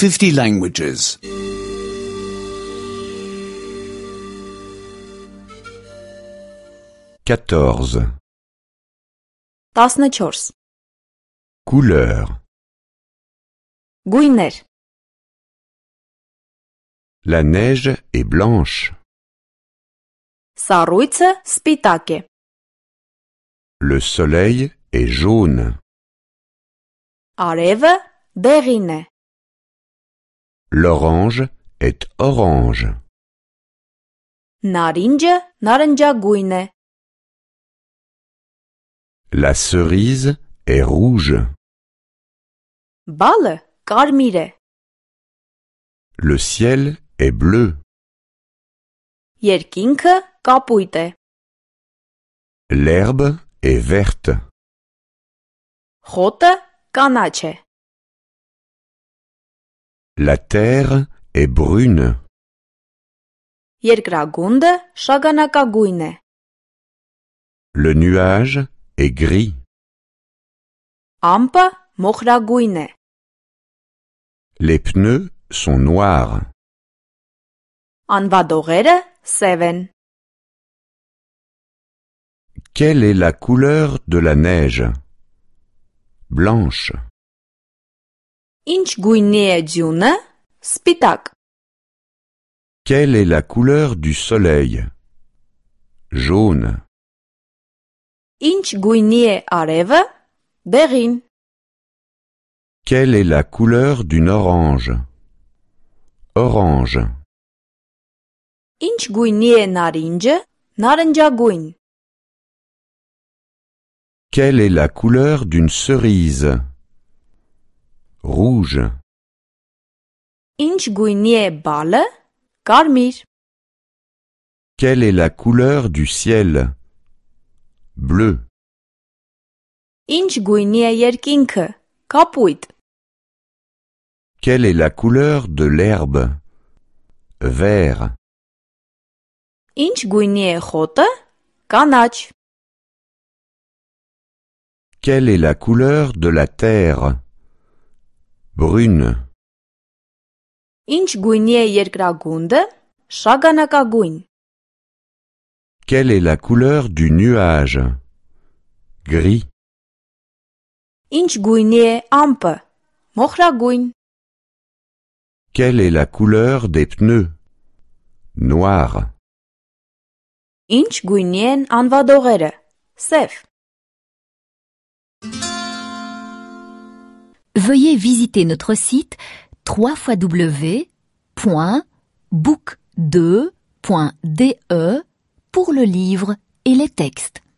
50 languages. 14. 14. Couleur. Գույներ. La neige est blanche. Սառույցը սպիտակ է. Le soleil est jaune. Արևը դեղին է. L'orange est orange. Նարինջը նարնջագույն է. La cerise est rouge. Բալը կարմիր է. Le ciel est bleu. Երկինքը կապույտ է. L'herbe est verte. Խոտը կանաչ է. La terre est brune. Երկրագունդը շագանակագույն է. Le nuage est gris. Ամպը մոխրագույն է. Les pneus sont noirs. Անվադողերը սև են. Quelle est la couleur de la neige? Blanche. Ինչ գույնի է ձյունը? Սպիտակ. Quelle est la couleur du soleil? Jaune. Ինչ գույնի է արևը? Դեղին. Quelle est la couleur d'une orange? Orange. Ինչ գույնի է նարինջը? Նարնջագույն. Quelle est la couleur d'une cerise? Rouge. Ինչ գույնի է բալը? Կարմիր. Quelle est la couleur du ciel? Bleu. Ինչ գույնի է երկինքը? Կապույտ. Quelle est la couleur de l'herbe? Vert. Ինչ գույնի է խոտը? Կանաչ. Quelle est la couleur de la terre? Brune. Ինչ գույնի է երկրագունդը? Շագանակագույն. Quelle est la couleur du nuage? Gris. Ինչ գույնի է ամպը? Մոխրագույն. Quelle est la couleur des pneus? Noir. Ինչ գույնի են անվադողերը? Սև. Veuillez visiter notre site www.book2.de pour le livre et les textes.